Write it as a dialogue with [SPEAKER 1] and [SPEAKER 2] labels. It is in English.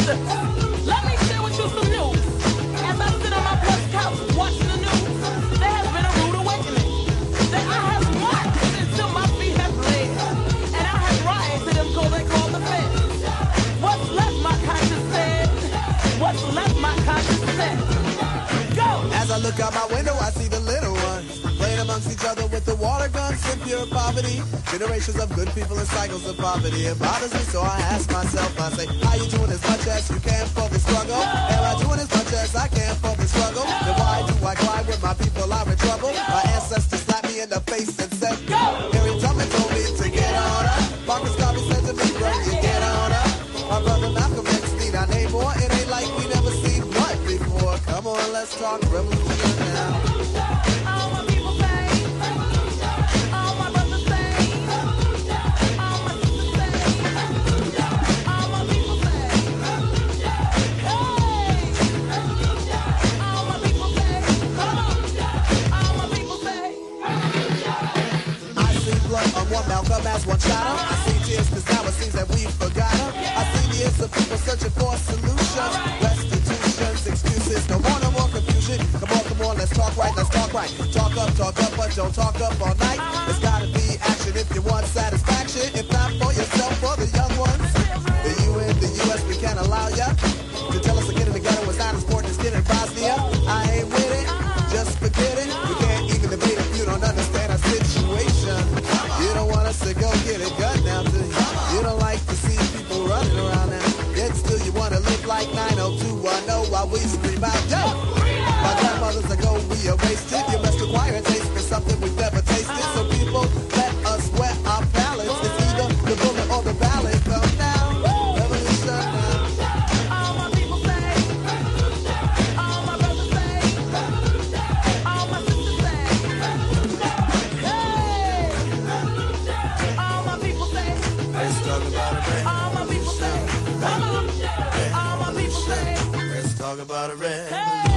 [SPEAKER 1] Let me share with you some news. As I sit on my plush couch watching the news, there has been a rude awakening. That I have marched until my feet have bled. And I have rioted to them cause they call the feds. What's left, my conscience said. What's left, my conscience said. Go!
[SPEAKER 2] As I look out my window, I see the little ones playing amongst each other with the water guns in pure poverty. Generations of good people in cycles of poverty. It bothers me, so I ask myself, I say, how you doing as much as you can for the struggle? Am I doing as much as I can for the struggle? Then why do I cry when my people are in trouble? My ancestors slapped me in the face and said, go! Harry Tubman told me to get on up. Marcus Garvey said to me, bro, you get on up. My brother Malcolm X need our name more. It ain't like we never seen blood before. Come on, let's talk revolution now.
[SPEAKER 1] All my people say, all my brothers say, all my sisters say, all my people say, hey, all my people say, come on, all my people say.
[SPEAKER 2] I see blood on one Malcolm as one shadow. I see tears cause now it seems that we've forgotten. I see the years of people searching for solutions. Restitutions, excuses, no more confusion. Come on, let's talk right, let's talk right. Talk up, but don't talk up all night. There's gotta be action if you want satisfaction. If not for yourself, for the young ones. The UN, the US, we can't allow ya to tell us to get in the ghetto was not as important as getting Bosnia. I ain't with it, just forget it. We can't even debate if you don't understand our situation. You don't want us to go get a gun now, do you? You don't like to see people running around now. Yet still you wanna live like 90210 while we scream out, yo! My grandmothers ago we erased it. You must acquire a taste for something we've never tasted. So people, let us wet our palates. It's either the bullet or the ballot. Come now, revolution now.
[SPEAKER 1] All my people say, all my brothers say, all my sisters say, hey, all my people say,
[SPEAKER 2] Let's talk about it,
[SPEAKER 1] all my people say, come on, all my people say,
[SPEAKER 2] let's talk about it,
[SPEAKER 1] hey.